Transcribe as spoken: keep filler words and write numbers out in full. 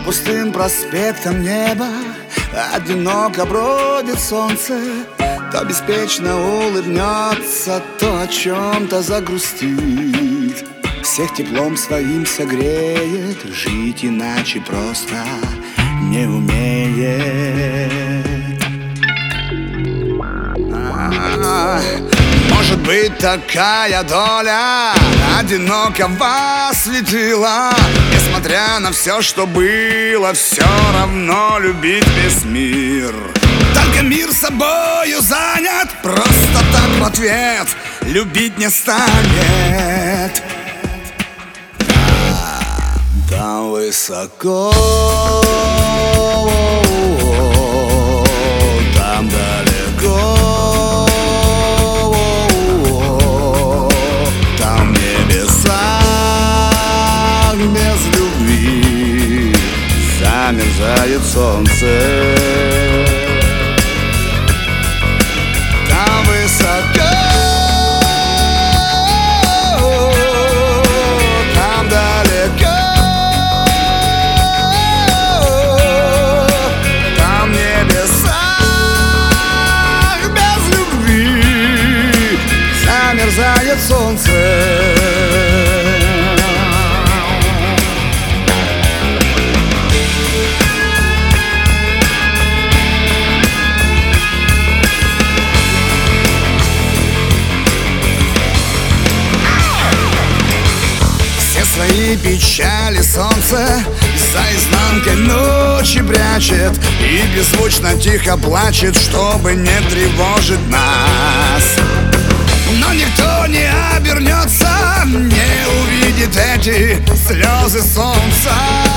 пустым проспектом небо одиноко бродит солнце. То беспечно улыбнется, то о чем-то загрустит. Всех теплом своим согреет, жить иначе просто не умеет. А-а-а. Может быть, такая доля одиноко вас светила. Несмотря на все, что было, все равно любить весь мир. Только мир собою занят, просто так в ответ любить не станет. Да, там высоко, там далеко, там в небесах без любви замерзает солнце. Там высоко, там далеко, там в небесах без любви замерзает солнце. Свои печали солнце за изнанкой ночи прячет и беззвучно тихо плачет, чтобы не тревожить нас. Но никто не обернется, не увидит эти слезы солнца.